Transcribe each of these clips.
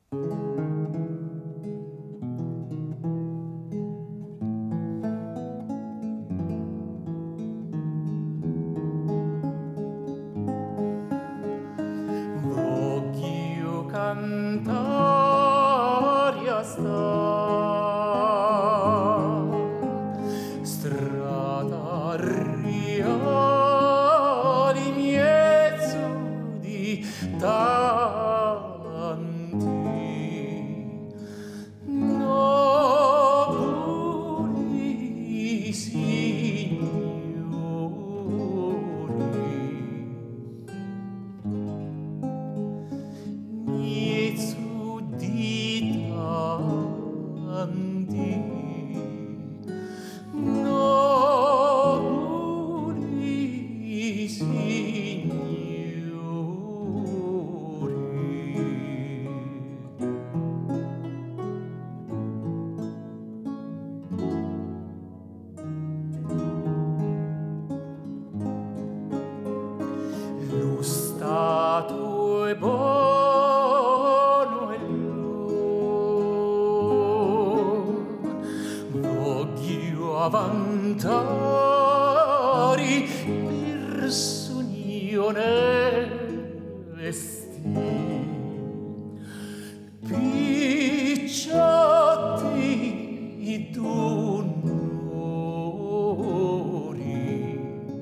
Voglio cantare a strada reale in mezzo di tanti nobili signori, mezzo di tanti nobili signori. Lo Stato è buono e lo voglio avvantare persone vestiti picciotti d'onori,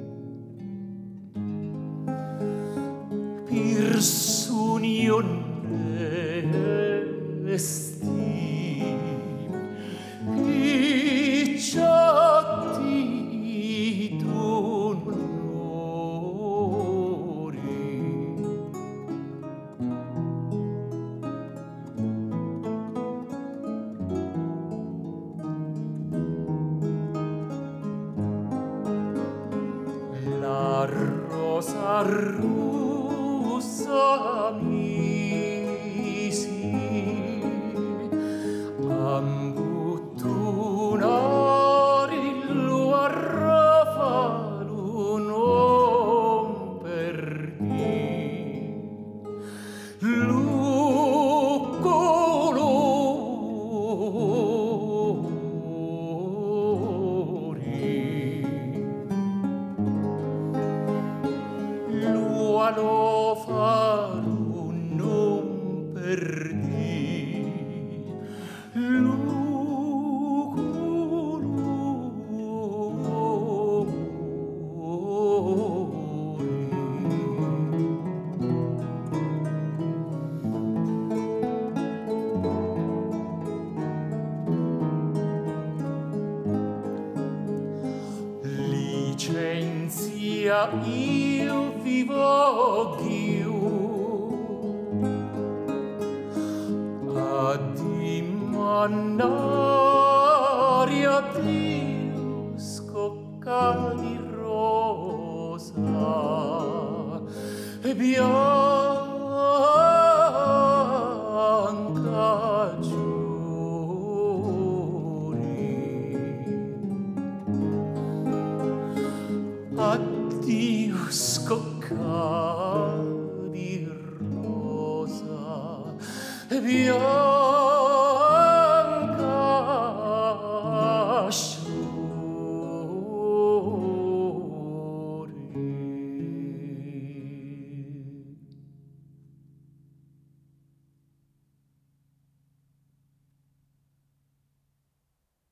persone onesti picciotti d'onori. La rosa russa misi ambuttunare lo arrafalo non perdi lo colori, lo alofalo non perdi lo licenzia io vi voglio a dimandare a Dio scocca di rosa e bianca giuri. Addio scocca di rosa e bianca